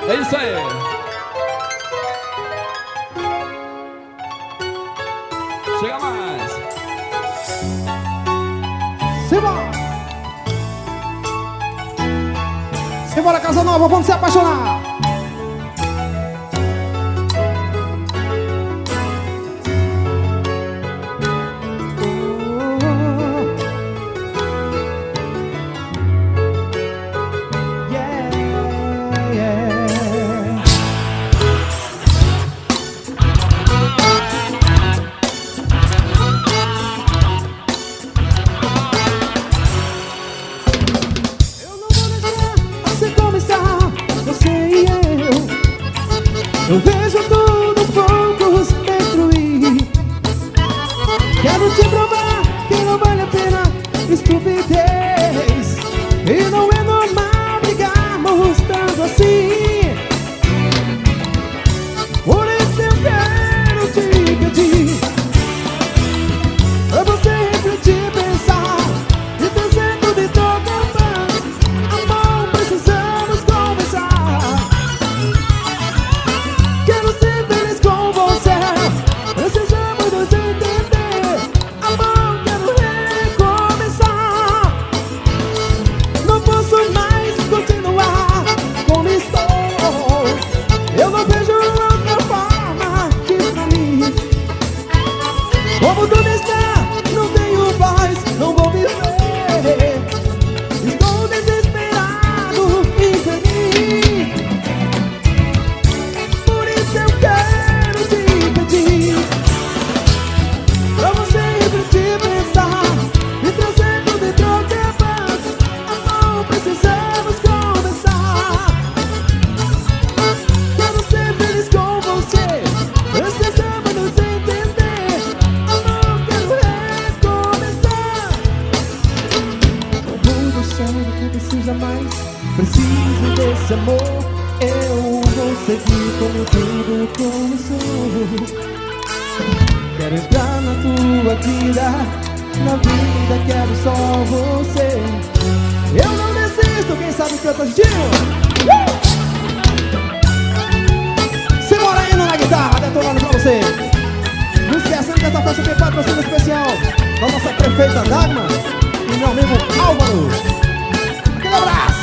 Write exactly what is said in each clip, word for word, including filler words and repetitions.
É isso aí. Chega mais. Simbora! Simbora, Casa Nova, vamos se apaixonar! Eu vejo tudo aos poucos destruir. Quero te provar que não vale a pena estupidez. E não é normal brigarmos tanto assim. Por isso eu quero te pedir pra você refletir, pensar e trazendo de toda a paz. Amor, precisamos conversar. Quero ser feliz com você. Precisamos nos entender. Amor, quero recomeçar. Não posso mais continuar como estou. Eu não vejo outra forma que pra mim. Como tudo está, não tenho paz, não vou viver. Estou desesperado, infeliz. Por isso eu quero te pedir pra você refletir, pensar e trazendo de troca a paz. Amor, precisamos conversar. Quero ser feliz com você. Precisamos nos entender. Amor, quero recomeçar. O mundo sabe que precisa mais. Preciso desse amor. Eu vou seguir como tudo começou. Quero entrar na tua vida. Na vida quero só você. Eu não desisto, quem sabe canta Gil. Simbora aí na guitarra, detonando pra você. Não esquecendo que essa festa tem patrocínio especial da nossa prefeita Dagmar e meu amigo Álvaro. Aquele abraço.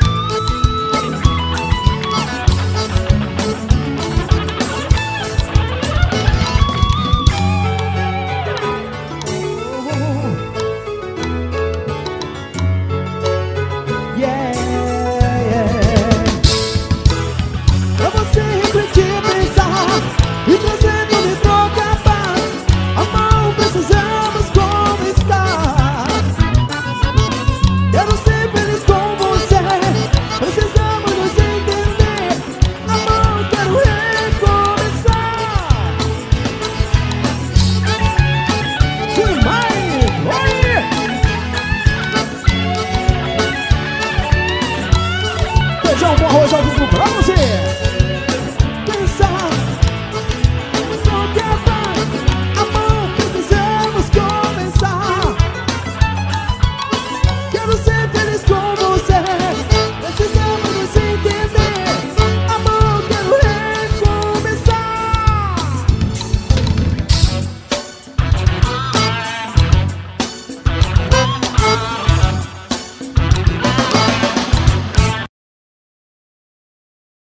Yeah, yeah. Pra você refletir, pensar e trazendo de troca a paz. Amor, precisamos conversar. Quero ser feliz com você. Precisamos nos entender. Amor, quero recomeçar. Demais! Oi! Feijão com arroz ao vivo pra você.